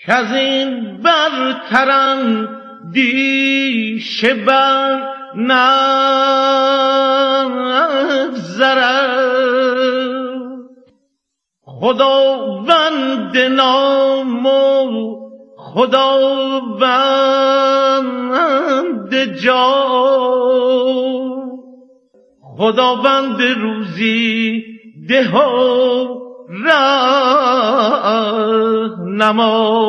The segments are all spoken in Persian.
که از این برترم دیشه بر نگذرد. خداوند نام و خداوند جا، خداوند روزی ده و راهنما.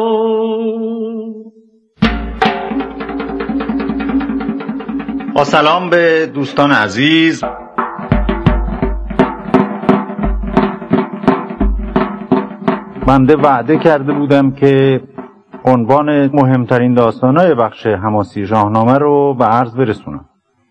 با سلام به دوستان عزیز، بنده وعده کرده بودم که عنوان مهمترین داستان‌های بخش حماسی شاهنامه رو به عرض برسونم.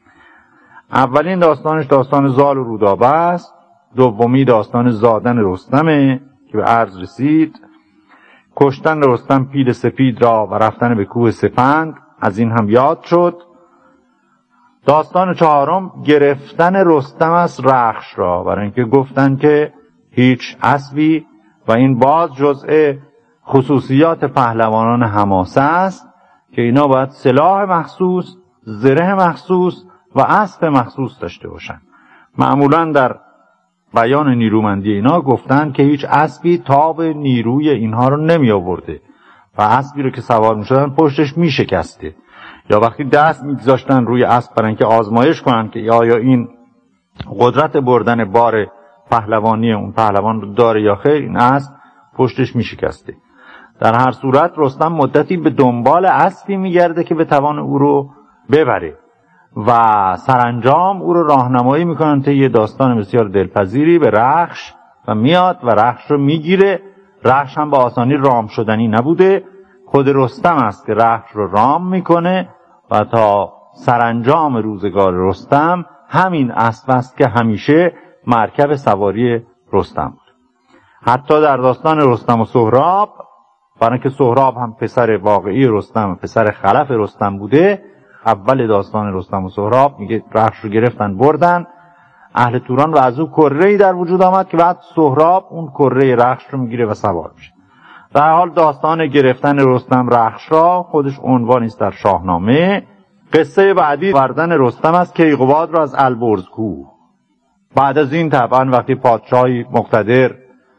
اولین داستانش داستان زال و رودابه است، دومی داستان زادن رستمه که به عرض رسید، کشتن رستم پیل سپید را و رفتن به کوه سپند، از این هم یاد شد. داستان چهارم گرفتن رستم از رخش را، برای اینکه گفتن که هیچ اسبی و این باز جزء خصوصیات پهلوانان حماسه است که اینا باید سلاح مخصوص، زره مخصوص و اسب مخصوص داشته باشن. معمولا در بیان نیرومندی اینا گفتن که هیچ اسبی تاب نیروی اینها رو نمی آورده و اسبی رو که سوار می شدن پشتش می شکسته، یا وقتی دست می گذاشتن روی اسب برای اینکه آزمایش کنن که آیا این قدرت بردن بار پهلوانی اون پهلوان رو داره یا خیر، این اسب پشتش می شکسته. در هر صورت رستم مدتی به دنبال اسبی می گرده که بتوان او رو ببره و سرانجام او رو راهنمایی میکنن تا یه داستان بسیار دلپذیری به رخش و میاد و رخش رو میگیره. رخش هم به آسانی رام شدنی نبوده، خود رستم است که رخش رو رام میکنه و تا سرانجام روزگار رستم همین اسب است که همیشه مرکب سواری رستم بود. حتی در داستان رستم و سهراب، برای اینکه سهراب هم پسر واقعی رستم، پسر خلف رستم بوده، اول داستان رستم و سهراب میگه رخش رو گرفتن بردن اهل توران و از او کره‌ای در وجود آمد که بعد سهراب اون کره رخش رو میگیره و سوار میشه. در حال داستان گرفتن رستم رخش را خودش عنوانی است در شاهنامه. قصه بعدی آوردن رستم از کیقباد را از البرز کوه. بعد از این طبعا وقتی پادشاهی مقتدر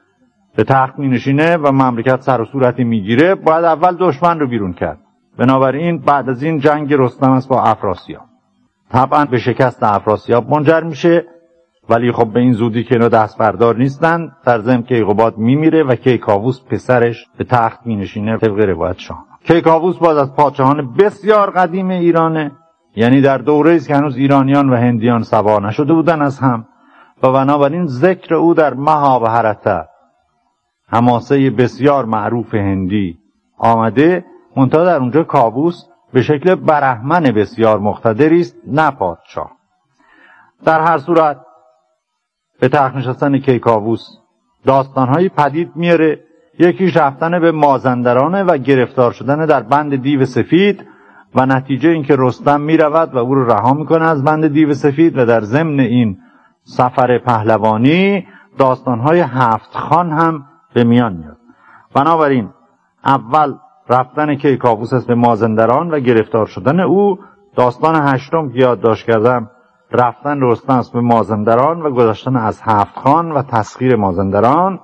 به تخت مینشینه و مملکت سر و صورتی میگیره، باید اول دشمن رو بیرون کرد. بنابراین بعد از این جنگ رستم است با افراسیاب. طبعا به شکست افراسیاب منجر میشه، ولی خب به این زودی که اینا دست بردار نیستن. در ضمن کیقباد میمیره و کیکاووس پسرش به تخت مینشینه طبق روایت شاه. کیکاووس باز از پادشاهان بسیار قدیم ایرانه، یعنی در دوره‌ای است که هنوز ایرانیان و هندیان سوا نشده بودن از هم و بنابراین ذکر او در مهابهارتا، حماسه بسیار معروف هندی آمده. منتها در اونجا کاووس به شکل برهمن بسیار مقتدری است، نه پادشاه. در هر صورت به تخت نشستن کیکاووس داستانهایی پدید میاره. یکیش رفتن به مازندرانه و گرفتار شدن در بند دیو سفید و نتیجه اینکه رستم میرود و او رو رها میکنه از بند دیو سفید و در ضمن این سفر پهلوانی داستانهای هفت خان هم به میان میاد. بنابراین اول رفتن کیکاووس است به مازندران و گرفتار شدن او. داستان هشتم که یادداشت کردم رفتن رستم است به مازندران و گذشتن از هفت خان و تسخیر مازندران.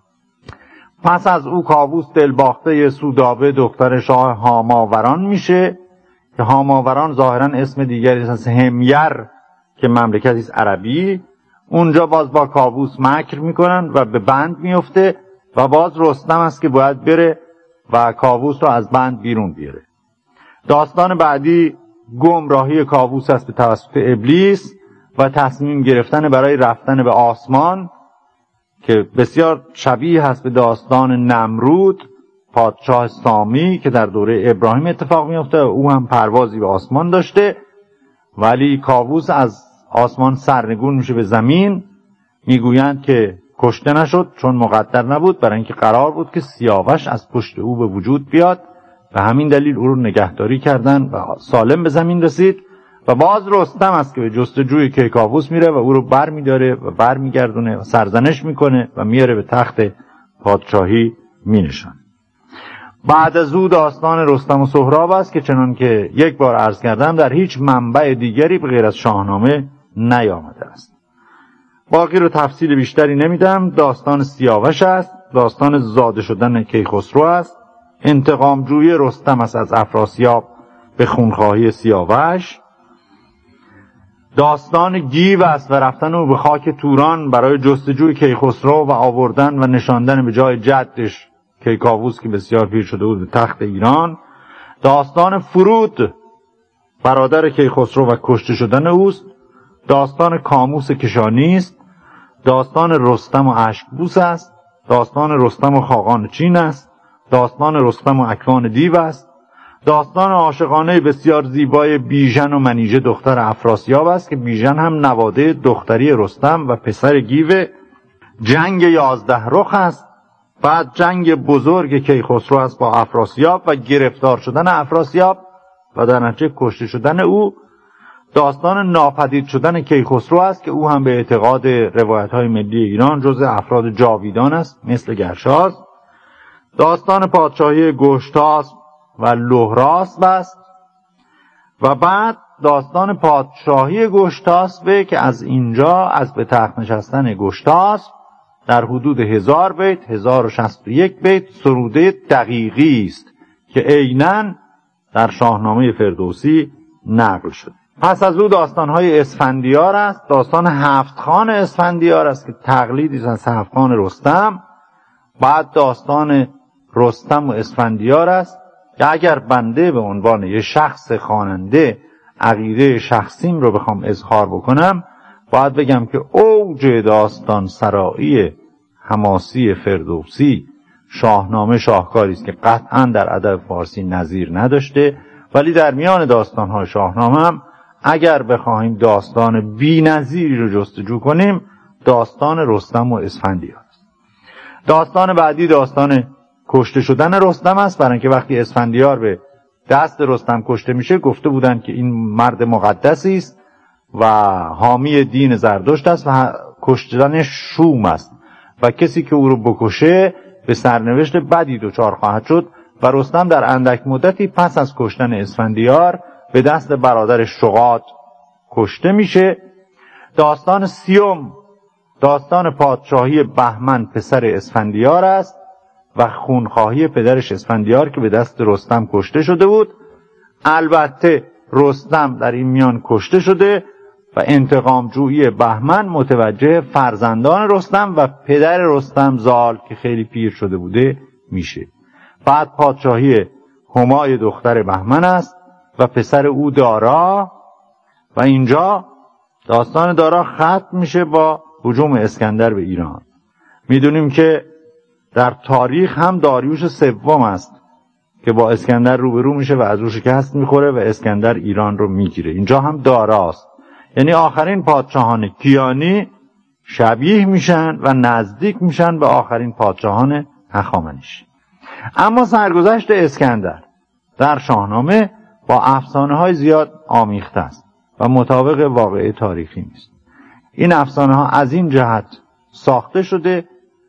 پس از او کاووس دلباخته سودابه دختر شاه هاماوران میشه که هاماوران ظاهرا اسم دیگری است همیر که مملکتی است عربی. اونجا باز با کاووس مکر میکنن و به بند میفته و باز رستم است که باید بره و کاووس رو از بند بیرون بیاره. داستان بعدی گمراهی کاووس است به توسط ابلیس و تصمیم گرفتن برای رفتن به آسمان که بسیار شبیه هست به داستان نمرود، پادشاه سامی که در دوره ابراهیم اتفاق میفته. او هم پروازی به آسمان داشته، ولی کاووس از آسمان سرنگون میشه به زمین. میگویند که کشته نشد چون مقدر نبود، برای اینکه قرار بود که سیاوش از پشت او به وجود بیاد و همین دلیل او رو نگهداری کردن و سالم به زمین رسید. و باز رستم است که به جستجوی کیکاووس میره و او رو بر میداره و بر میگردونه و سرزنش میکنه و میاره به تخت پادشاهی مینشان. بعد از او داستان رستم و سهراب است که چنان که یک بار عرض کردم در هیچ منبع دیگری به غیر از شاهنامه نیامده است. باقی رو تفصیل بیشتری نمیدم. داستان سیاوش است، داستان زاده شدن کیخسرو است، انتقام جویی رستم است از افراسیاب به خونخواهی سیاوش، داستان گیو است و رفتن او به خاک توران برای جستجوی کیخسرو و آوردن و نشاندن به جای جدش کیکاووس که بسیار پیر شده بود به تخت ایران، داستان فرود برادر کیخسرو و کشته شدن اوست، داستان کاموس کشانی است، داستان رستم و اشکبوس است، داستان رستم و خاقان چین است، داستان رستم و اکوان دیو است، داستان عاشقانه بسیار زیبای بیژن و منیژه دختر افراسیاب است که بیژن هم نواده دختری رستم و پسر گیو. جنگ 11 رخ است، بعد جنگ بزرگ کیخسرو است با افراسیاب و گرفتار شدن افراسیاب و در نتیجه کشته شدن او. داستان ناپدید شدن کیخسرو است که او هم به اعتقاد روایت‌های ملی ایران جزء افراد جاویدان است مثل گرشاسب. داستان پادشاهی گشتاسب و لهراسب است و بعد داستان پادشاهی گشتاسب که از اینجا از به تخت نشستن گشتاسب در حدود 1000 بیت 1061 بیت سروده دقیقی است که عیناً در شاهنامه فردوسی نقل شد. پس از او داستان‌های اسفندیار است. داستان 7 خان اسفندیار است که تقلیدی است از 7 خان رستم. بعد داستان رستم و اسفندیار است که اگر بنده به عنوان یه شخص خواننده عقیده شخصیم رو بخوام اظهار بکنم باید بگم که اوج داستان سرایی حماسی فردوسی شاهنامه شاهکاری است که قطعاً در ادب فارسی نظیر نداشته، ولی در میان داستان‌های شاهنامه هم اگر بخواهیم داستان بی‌نظیری رو جستجو کنیم داستان رستم و اسفندیار است. داستان بعدی داستان کشته شدن رستم است، برای اینکه وقتی اسفندیار به دست رستم کشته میشه گفته بودن که این مرد مقدسی است و حامی دین زردشت است و کشتنش شوم است و کسی که او رو بکشه به سرنوشت بدی دچار خواهد شد و رستم در اندک مدتی پس از کشتن اسفندیار به دست برادر شغاد کشته میشه. داستان سیوم داستان پادشاهی بهمن پسر اسفندیار است و خونخواهی پدرش اسفندیار که به دست رستم کشته شده بود. البته رستم در این میان کشته شده و انتقام جویی بهمن متوجه فرزندان رستم و پدر رستم زال که خیلی پیر شده بوده میشه. بعد پادشاهی همای دختر بهمن است و پسر او دارا و اینجا داستان دارا ختم میشه با هجوم اسکندر به ایران. میدونیم که در تاریخ هم داریوش سوم است که با اسکندر روبرو میشه و از او شکست میخوره و اسکندر ایران رو میگیره. اینجا هم داراست، یعنی آخرین پادشاهان کیانی شبیه میشن و نزدیک میشن به آخرین پادشاهان هخامنشی. اما سرگذشت اسکندر در شاهنامه با افسانه های زیاد آمیخته است و مطابق واقعه تاریخی نیست. این افسانه ها از این جهت ساخته شده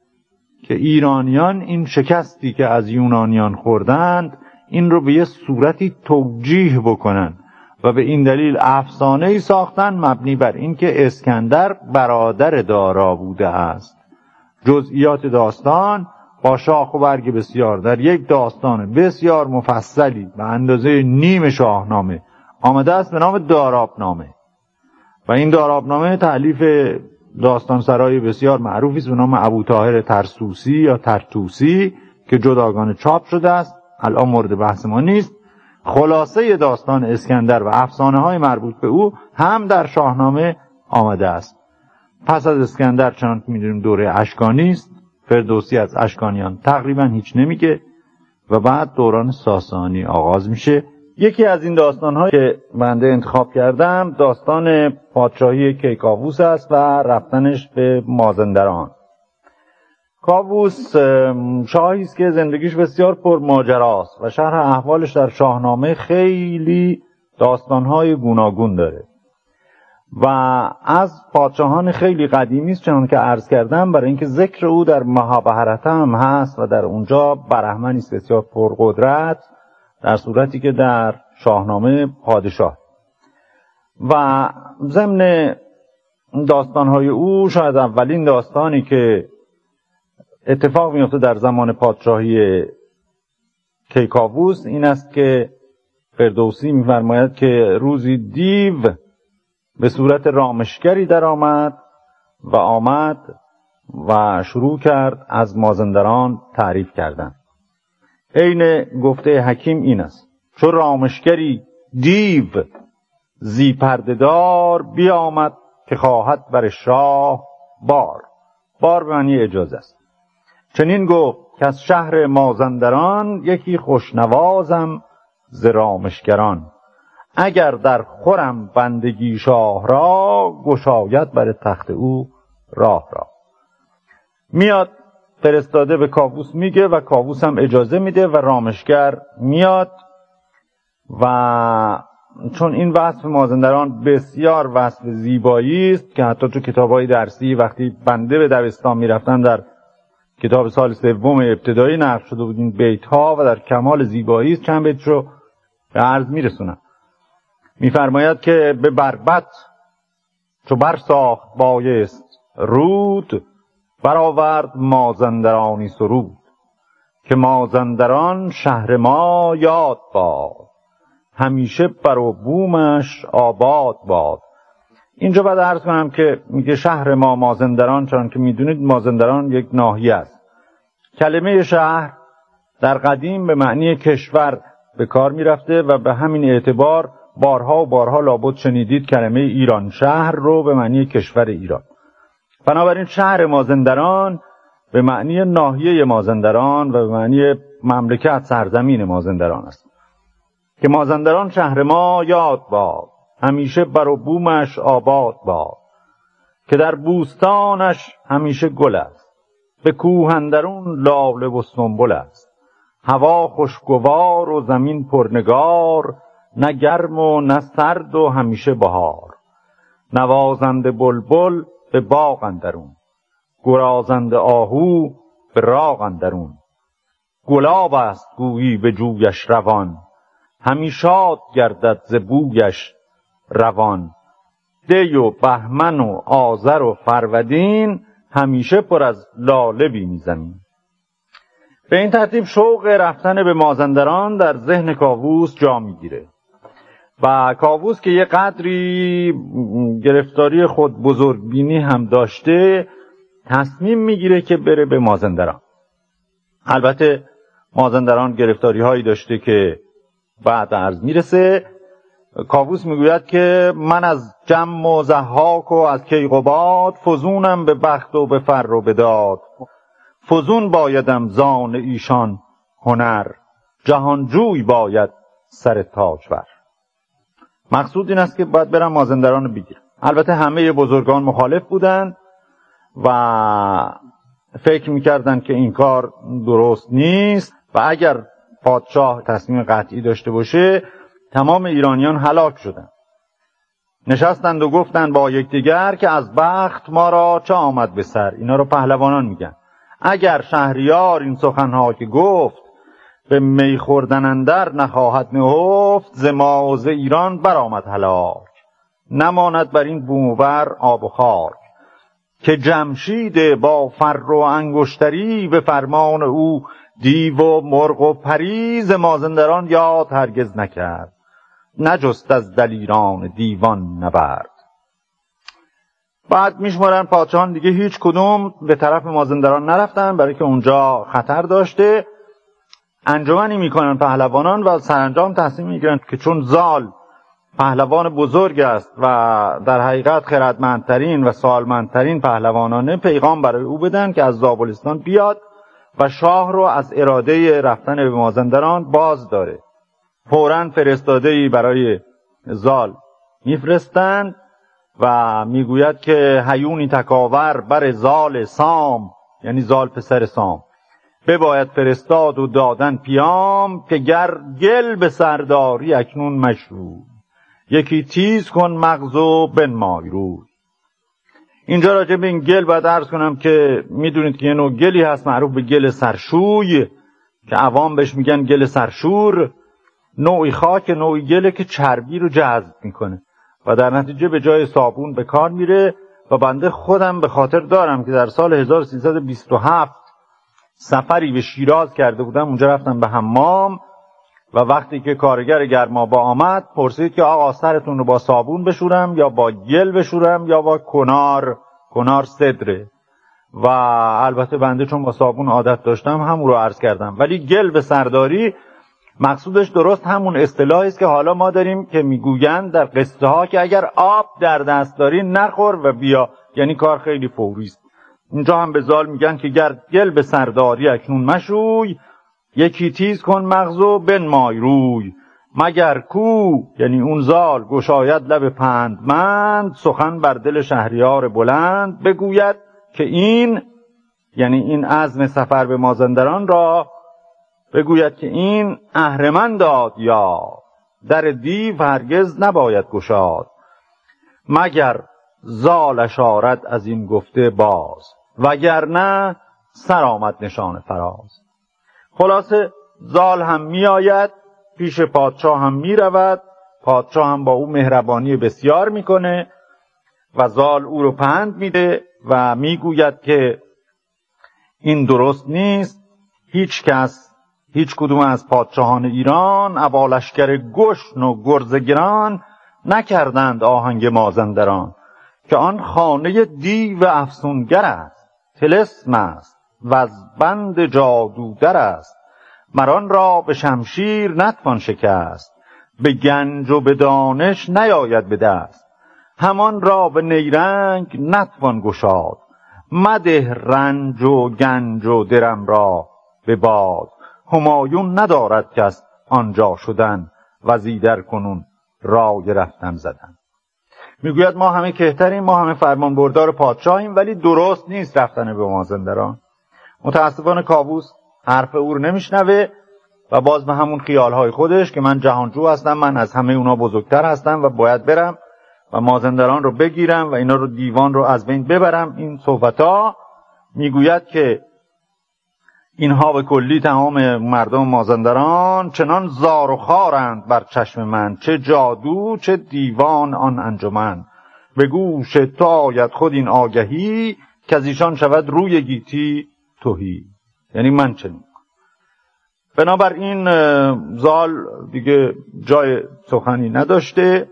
که ایرانیان این شکستی که از یونانیان خوردند این رو به یه صورتی توجیه بکنن و به این دلیل افسانه‌ای ساختن مبنی بر این که اسکندر برادر دارا بوده است. جزئیات داستان با شاخ و برگ بسیار در یک داستان بسیار مفصلی به اندازه نیم شاهنامه آمده است به نام دارابنامه و این دارابنامه تألیف داستان سرای بسیار معروفی است به نام ابوطاهر ترسوسی یا ترتوسی که جداگانه چاپ شده است، الان مورد بحث ما نیست. خلاصه داستان اسکندر و افسانه های مربوط به او هم در شاهنامه آمده است. پس از اسکندر چنان که می‌دونیم دوره اشکانی است، فردوسی از اشکانیان تقریبا هیچ نمیگه و بعد دوران ساسانی آغاز میشه. یکی از این داستان‌ها که بنده انتخاب کردم داستان پادشاهی کیکاووس است و رفتنش به مازندران. کاووس شاهی است که زندگیش بسیار پرماجراست و شرح احوالش در شاهنامه خیلی داستان‌های گوناگون داره. و از پادشاهان خیلی قدیمی است، چنان که عرض کردم، برای اینکه ذکر او در مهابهرت هم هست و در اونجا برهمنی است بسیار پرقدرت، در صورتی که در شاهنامه پادشاه. و ضمن داستانهای او شاید اولین داستانی که اتفاق میفته در زمان پادشاهی کیکاووس این است که فردوسی می‌فرماید که روزی دیو به صورت رامشگری در آمد و شروع کرد از مازندران تعریف کردن. عین گفته حکیم این است: چو رامشگری دیو زی پرده‌دار بیامد که خواهد بر شاه بار به معنی اجازه است. چنین گفت که از شهر مازندران یکی خوشنوازم ز رامشگران، اگر در خورم بندگی شاه را گشاید بر تخت او راه را. میاد فرستاده به کاووس میگه و کاووس هم اجازه میده و رامشگر میاد. و چون این وصف مازندران بسیار وصف زیبایی است که حتی تو کتاب‌های درسی وقتی بنده به دبستان میرفتم در کتاب سال سوم ابتدایی نقل شده بود این بیت‌ها و در کمال زیبایی است. چند بیت رو به عرض میرسونم. میفرماید که به بربط چو برساخت بایست رود، برآورد مازندرانی سرود، که مازندران شهر ما یاد باد، همیشه بر و بومش آباد باد. اینجا باید عرض کنم که میگه شهر ما مازندران، چون که میدونید مازندران یک ناحیه است. کلمه شهر در قدیم به معنی کشور به کار میرفته و به همین اعتبار بارها و بارها لابد شنیدید کلمه ایران شهر رو به معنی کشور ایران. بنابراین شهر مازندران به معنی ناحیه مازندران و به معنی مملکت سرزمین مازندران است. که مازندران شهر ما یاد باد، همیشه بر و بومش آباد باد، که در بوستانش همیشه گل است، به کوه اندرون لاله و سنبل است، هوا خوشگوار و زمین پرنگار، نه گرم و نه سرد و همیشه بهار، نوازنده بلبل به باغ اندرون، گرازنده آهو به راغ اندرون، گلاب است گویی به جویش روان، همی شاد گردد ز بویش روان، دی و بهمن و آذر و فرودین، همیشه پر از لاله بینی زمین. به این ترتیب شوق رفتن به مازندران در ذهن کاووس جا میگیره و کاووس که یه قدری گرفتاری خود بزرگبینی هم داشته تصمیم میگیره که بره به مازندران. البته مازندران گرفتاری هایی داشته که بعد عرض میرسه. کاووس میگوید که من از جم و ضحاک و از کیقباد، فزونم به بخت و به فر و به داد، فزون بایدم زان ایشان هنر، جهانجوی باید سر تاجور. مقصود این است که باید برم مازندران رو بگیرم. البته همه بزرگان مخالف بودند و فکر میکردن که این کار درست نیست و اگر پادشاه تصمیم قطعی داشته باشه تمام ایرانیان هلاک شدند. نشستند و گفتند با یکدیگر که از بخت ما را چه آمد به سر. اینا رو پهلوانان میگن. اگر شهریار این سخنها که گفت، به می خوردن اندر نخواهد نهفت، ز ما و ز ایران برآمد هلاک، نماند بر این بوم و بر آب و خاک، که جمشید با فر و انگشتری، به فرمان او دیو و مرغ و پری، ز مازندران یاد هرگز نکرد، نجست از دلیران دیوان نبرد. بعد میشمارن پادشاهان دیگه هیچ کدوم به طرف مازندران نرفتن برای که اونجا خطر داشته. انجمنی میکنن پهلوانان و سرانجام تصمیم میگیرن که چون زال پهلوان بزرگ است و در حقیقت خردمندترین و سالمندترین پهلوانانه، پیغام برای او بدن که از زابلستان بیاد و شاه رو از اراده رفتن به مازندران باز داره. فوراً فرستاده‌ای برای زال میفرستند و میگوید که هیونی تکاور بر زال سام، یعنی زال پسر سام، بباید فرستاد و دادن پیام، که گر گل به سرداری اکنون مشروع، یکی تیز کن مغز و بنمای روی. اینجا راجع به این گل باید عرض کنم که میدونید که یه نوع گلی هست معروف به گل سرشوی که عوام بهش میگن گل سرشور. نوعی خاک، نوعی گله که چربی رو جذب میکنه و در نتیجه به جای صابون به کار میره. و بنده خودم به خاطر دارم که در سال 1327 سفری به شیراز کرده بودم. اونجا رفتم به حمام و وقتی که کارگر گرمابه آمد پرسید که آقا سرتون رو با صابون بشورم یا با گل بشورم یا با کنار صدره. و البته بنده چون با صابون عادت داشتم همون رو عرض کردم. ولی گل به سرداری مقصودش درست همون اصطلاحی است که حالا ما داریم که میگویند در قصه ها که اگر آب در دست داری نخور و بیا، یعنی کار خیلی فوری است. اینجا هم به زال میگن که گل به سرداری اکنون مشوی، یکی تیز کن مغز و بنمای روی. مگر کو، یعنی اون زال، گشاید لب پندمند، سخن بر دل شهریار بلند. بگوید که این، یعنی این عزم سفر به مازندران را، بگوید که این اهرمن داد یا در دیو هرگز نباید گشاد. مگر زالش آرد از این گفته باز، وگرنه سر آمد نشان فراز. خلاصه زال هم می آید پیش پادشاه، هم می رود. پادشاه هم با او مهربانی بسیار میکنه و زال او رو پند میده و میگوید که این درست نیست. هیچ کدوم از پادشاهان ایران ابا لشکر گشن و گرز گران نکردند آهنگ مازندران، که آن خانه دیو افسونگر است، طلسم است و از بند جادودر است. مران را به شمشیر نتوان شکست، به گنج و به دانش نیاید به دست. همان را به نیرنگ نتوان گشاد، مده رنج و گنج و درم را به باد. همایون ندارد کس آنجا شدن، وزیدر کنون رای رفتن زدن. میگوید ما همه کهتریم، ما همه فرمان بردار پادشاهیم، ولی درست نیست رفتن به مازندران. متاسفانه کاووس حرف او رو نمیشنوه و باز به همون خیالهای خودش که من جهانجو هستم، من از همه اونا بزرگتر هستم و باید برم و مازندران رو بگیرم و اینا رو، دیوان رو از بین ببرم. این صحبتا میگوید که اینها به کلی تمام مردم مازندران چنان زار و خارند بر چشم من، چه جادو چه دیوان آن انجمن. به گوش تو آید خود این آگهی، که از ایشان شود روی گیتی تهی. یعنی من چنین. بنابراین زال دیگه جای سخنی نداشته،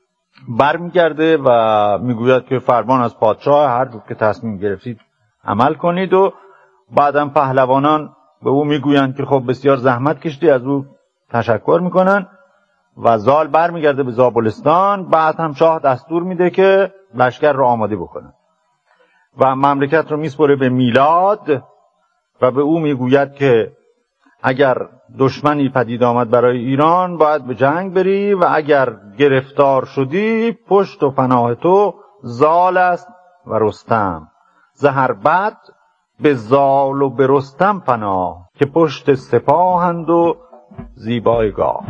برمیگرده و میگوید که فرمان از پادشاه، هر جور که تصمیم گرفتید عمل کنید. و بعدم پهلوانان به او میگویند که خب بسیار زحمت کشیدی، از او تشکر میکنن و زال برمیگرده به زابلستان. بعد هم شاه دستور میده که لشکر رو آماده بکنن و مملکت رو میسپره به میلاد و به او میگوید که اگر دشمنی پدید آمد برای ایران باید به جنگ بری و اگر گرفتار شدی پشت و پناه تو زال است و رستم. زهر بد به زال و به رستم پناه، که پشت سپاهند و زیبای گاه.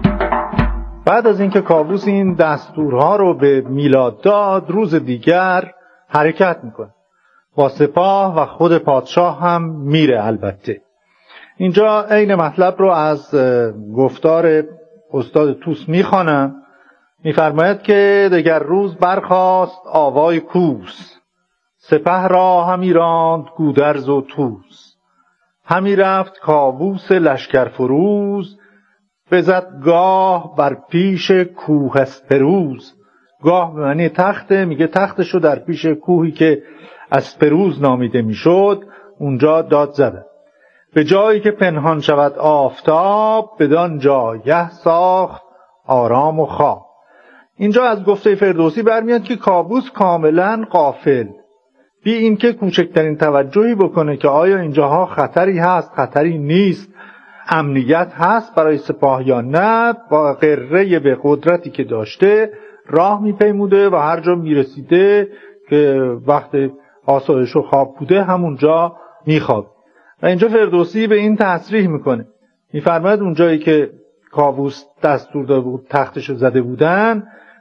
بعد از اینکه کاووس این دستورها رو به میلاد داد، روز دیگر حرکت میکنه با سپاه و خود پادشاه هم میره. البته اینجا عین مطلب رو از گفتار استاد طوس میخوانم. میفرماید که دگر روز برخاست آوای کوس، سپه را همی راند گودرز و طوس. همی رفت کاووس لشکر فروز، بزد گاه بر پیش کوه اسپروز. گاه به معنی تخته، میگه تختشو در پیش کوهی که اسپروز نامیده میشد اونجا داد زدن. به جایی که پنهان شود آفتاب، بدان جایه ساخت آرام و خواب. اینجا از گفته فردوسی برمیاد که کاووس کاملا غافل، بی این که کوچکترین توجهی بکنه که آیا اینجاها خطری هست خطری نیست، امنیت هست برای سپاه یا نه، با غره به قدرتی که داشته راه میپیموده و هر جا میرسیده که وقت آسایش و خواب بوده همونجا میخواب. و اینجا فردوسی به این تصریح میکنه، میفرماید اونجایی که کاووس دستور داده بود تختشو زده بودن،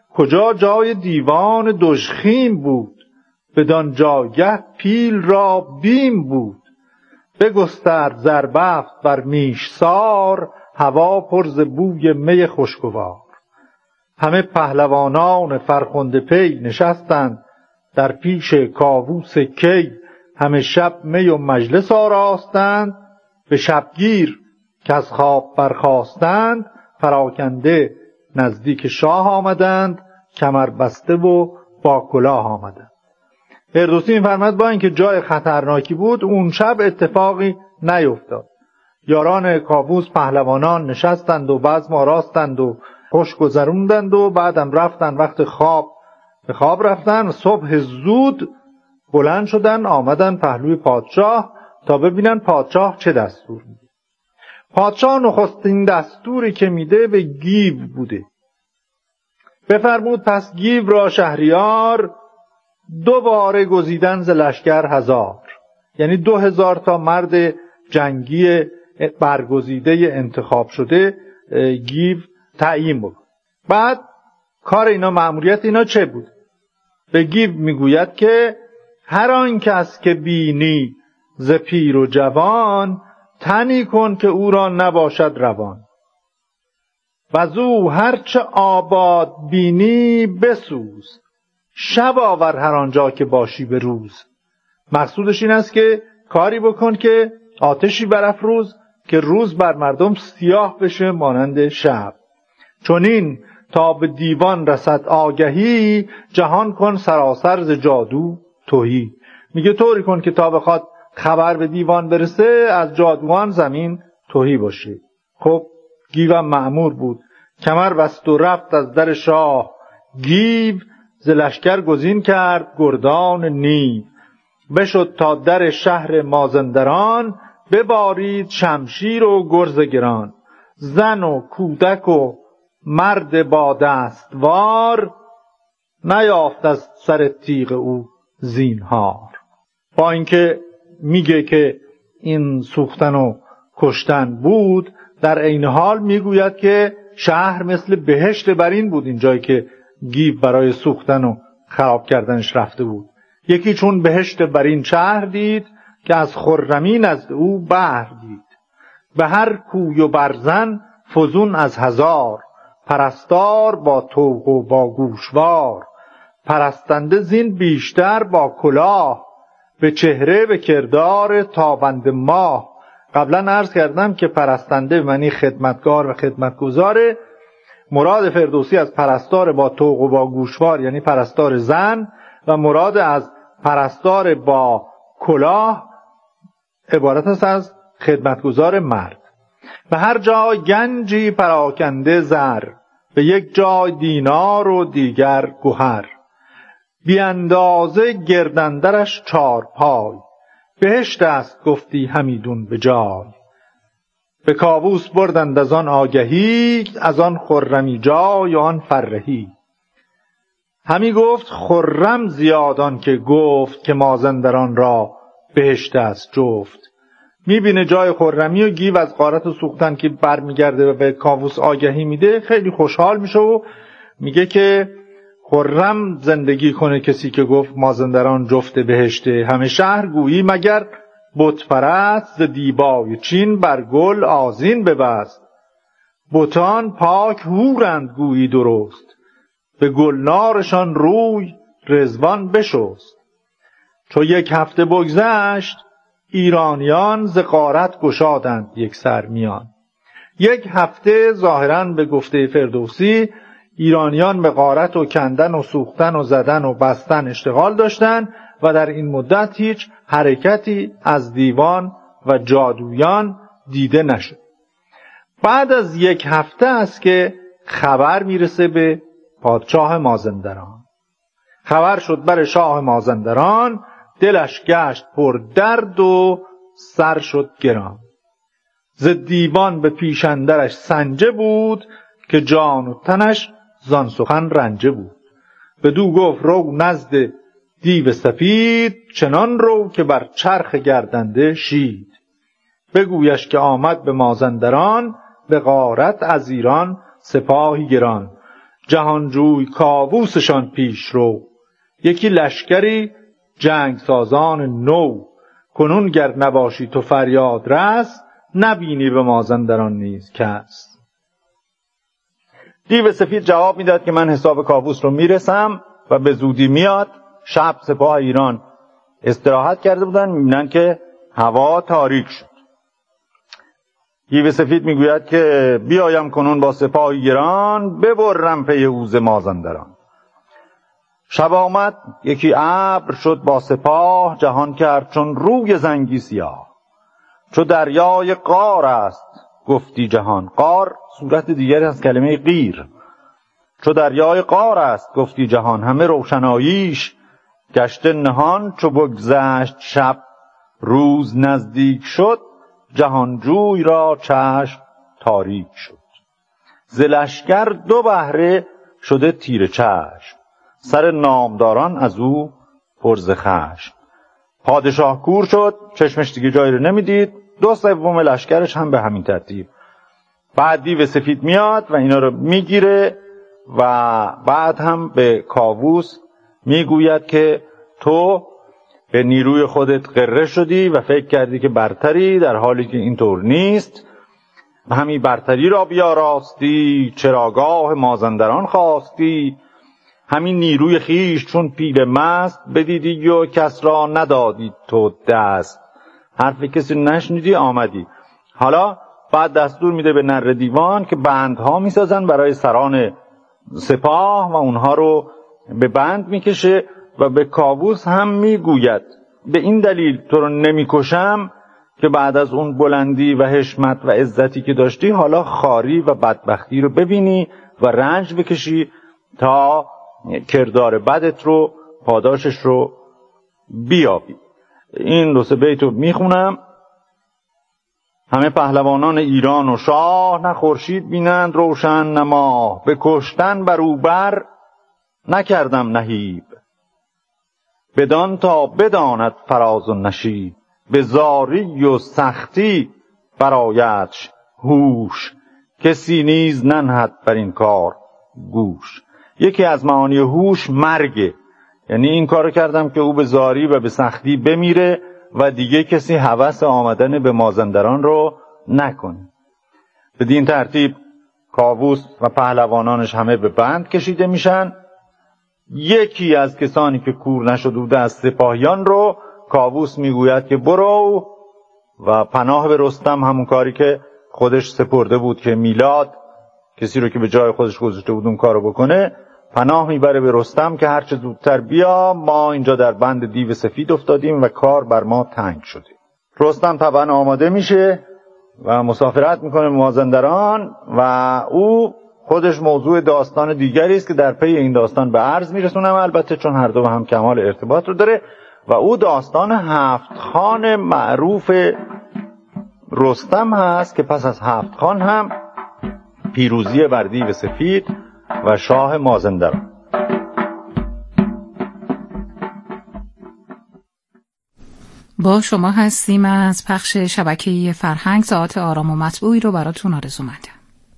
کجا جای دیوان دژخیم بود، بدان جایگه پیل را بیم بود. بگسترد زربفت بر میش سار، هوا پر ز بوی می خوشگوار. همه پهلوانان فرخنده پی نشستند، در پیش کاووس کی همه شب می و مجلس آراستند. به شبگیر که از خواب برخاستند، پراکنده نزدیک شاه آمدند، کمر بسته و با کلاه آمدند. فردوسی می‌فرماید با اینکه جای خطرناکی بود، اون شب اتفاقی نیفتاد. یاران کاووس پهلوانان نشستند و بزم آراستند و خوش گذروندند و بعدم رفتن وقت به خواب رفتن. صبح زود بلند شدن آمدن پهلوی پادشاه تا ببینن پادشاه چه دستور میده. پادشاه نخستین دستوری که میده به گیو بوده. بفرمود پس گیو را شهریار 2 باره گزیدن ز لشکر 1000، یعنی 2000 تا مرد جنگی برگزیده انتخاب شده گیو تعیین بود. بعد کار اینا، مأموریت اینا چه بود؟ به گیو میگوید که هر آن کس که بینی ز پیر و جوان، تنی کن که او را نباشد روان. وزو هرچه آباد بینی بسوز، شب آور هر آنجا که باشی به روز. مقصودش این است که کاری بکن که آتشی برافروز که روز بر مردم سیاه بشه مانند شب. چنین تا به دیوان رسد آگهی، جهان کن سراسر ز جادو تهی. میگه طوری کن که تا بخواد خبر به دیوان برسه، از جادوان زمین تهی باشه. خب گیو مأمور بود، کمر بست و رفت از در شاه. گیو ز لشکر گزین کرد گردان نیو. بشد تا در شهر مازندران، ببارید شمشیر و گرز گران. زن و کودک و مرد با دستوار، نیافت از سر تیغ او زینهار. با اینکه میگه که این سوختن و کشتن بود، در عین حال میگوید که شهر مثل بهشت برین بود این جایی که گیو برای سوختن و خراب کردنش رفته بود. یکی چون بهشت برین شهر دید، که از خرمی نزد او بهر دید. به هر کوی و برزن فزون از 1000، پرستار با طوق و با گوشوار. پرستنده زین بیشتر با کلاه، به چهره به کردار تابنده ماه. قبلا عرض کردم که پرستنده معنی خدمتگار و خدمتگزاره. مراد فردوسی از پرستار با طوق و با گوشوار یعنی پرستار زن، و مراد از پرستار با کلاه عبارت است از خدمتگزار مرد. به هر جای گنجی پراکنده زر، به یک جای دینار و دیگر گوهر. بی اندازه گردندرش 4 پای، بهشت است گفتی همیدون به جای. به کاووس بردند از آن آگهی، از آن خرمی جای و آن فرهی. همی گفت خرم زیادان که گفت، که مازندران را بهشت است جفت. میبینه جای خرمی و گیو از غارت سوختن که برمیگرده و به کاووس آگهی میده، خیلی خوشحال میشه و میگه که خرم زندگی کنه کسی که گفت مازندران جفت بهشته. همه شهر گویی مگر بت پرست، ز دیبای چین بر گل آذین ببست. بتان پاک هورند گویی درست، به گلنارشان روی رضوان بشست. چو 1 هفته بگذشت ایرانیان، ز غارت گشادند یک سر میان. 1 هفته ظاهراً به گفته فردوسی ایرانیان به غارت و کندن و سوختن و زدن و بستن اشتغال داشتن و در این مدت هیچ حرکتی از دیوان و جادویان دیده نشد. بعد از 1 هفته است که خبر میرسه به پادشاه مازندران. خبر شد بر شاه مازندران، دلش گشت پر درد و سر شد گران. ز دیوان به پیش اندرش سنجه بود، که جان و تنش زان سخن رنجه بود. بدو گفت رو نزد دیو سپید، چنان رو که بر چرخ گردنده شید. بگویش که آمد به مازندران، به غارت از ایران سپاهی گران. جهانجوی کاووسشان پیش رو. یکی لشکری جنگ سازان نو، کنون گر نباشی تو فریاد رس، نبینی به مازندران نیز کس. دیو سفید جواب میداد که من حساب کاووس رو میرسم و به زودی میاد. شب سپاه ایران استراحت کرده بودن، میبینن که هوا تاریک شد. دیو سفید میگوید که بیایم کنون با سپاه ایران، ببرم پی اوز مازندران. شب آمد یکی ابر شد با سپاه، جهان کرد چون روی زنگی سیاه. چو دریای قار است گفتی جهان، قار صورت دیگری از کلمه قیر. چو دریای قار است گفتی جهان، همه روشناییش گشته نهان. چو بگذشت شب روز نزدیک شد، جهانجوی را چشم تاریک شد. ز لشکر 2 بهره شده تیره چشم، سر نامداران از او پر ز خشم. پادشاه کور شد، چشمش دیگه جایی رو نمیدید. 2/3 لشکرش هم به همین ترتیب. بعد دیو سفید میاد و اینا رو میگیره و بعد هم به کاووس میگوید که تو به نیروی خودت غره شدی و فکر کردی که برتری، در حالی که اینطور نیست. همین برتری را بیاراستی، چراگاه مازندران خواستی. همین نیروی خیش چون پیل مست، بدیدی و کس را ندادی تو دست. حرف کسی نشنیدی آمدی. حالا بعد دستور میده به نره دیوان که بندها میسازن برای سران سپاه و اونها رو به بند میکشه و به کاووس هم میگوید به این دلیل تو رو نمیکشم که بعد از اون بلندی و حشمت و عزتی که داشتی حالا خاری و بدبختی رو ببینی و رنج بکشی تا کردار بدت رو، پاداشش رو بیابی. این 2 بیت رو میخونم. همه پهلوانان ایران و شاه، نه خورشید بینند روشن نه ماه. به کشتن بروبر نکردم نهیب، بدان تا بداند فراز و نشیب. به زاری و سختی برایتش هوش، کسی نیز ننهد بر این کار گوش. یکی از معانی هوش مرگه، یعنی این کارو کردم که او به زاری و به سختی بمیره و دیگه کسی هوس آمدن به مازندران رو نکنه. بدین ترتیب کاووس و پهلوانانش همه به بند کشیده میشن. یکی از کسانی که کور نشده بوده از سپاهیان رو کاووس میگوید که برو و پناه به رستم، همون کاری که خودش سپرده بود که میلاد کسی رو که به جای خودش گذاشته بود اون کارو بکنه، پناه میبره به رستم که هرچه زودتر بیا، ما اینجا در بند دیو سفید افتادیم و کار بر ما تنگ شده. رستم طبعا آماده میشه و مسافرت میکنه به مازندران و او خودش موضوع داستان دیگری است که در پی این داستان به عرض میرسونم، البته چون هر دو هم کمال ارتباط رو داره. و او داستان 7 خان معروف رستم هست که پس از 7 خان هم پیروزی بر دیو سفید و شاه مازندران. با شما هستیم. از پخش شبکه‌ای فرهنگ ساعت آرام و مطبوعی رو براتون آرزو مندم.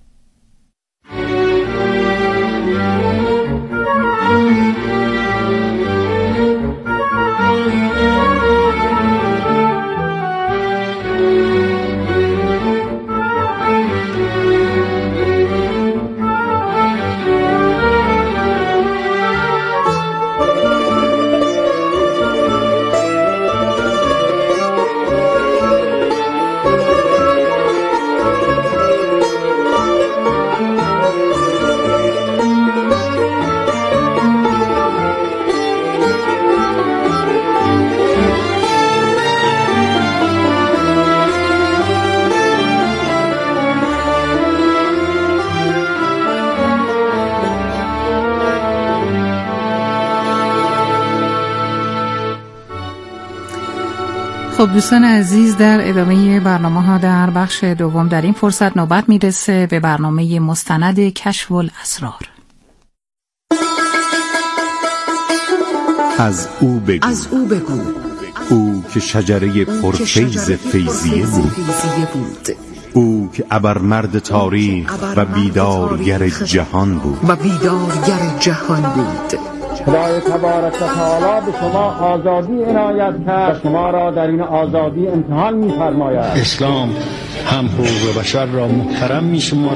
خب دوستان عزیز، در ادامه برنامه‌ها در بخش دوم در این فرصت نوبت میرسه به برنامه مستند کشف الاسرار. از او بگو او که شجره پرفیض فیضیه بود او که ابرمرد تاریخ و بیدارگر جهان بود. خدای تبارک و تعالی به شما آزادی عنایت کرد و شما را در این آزادی امتحان می‌فرماید. اسلام هم حقوق بشر را محترم می‌شمارد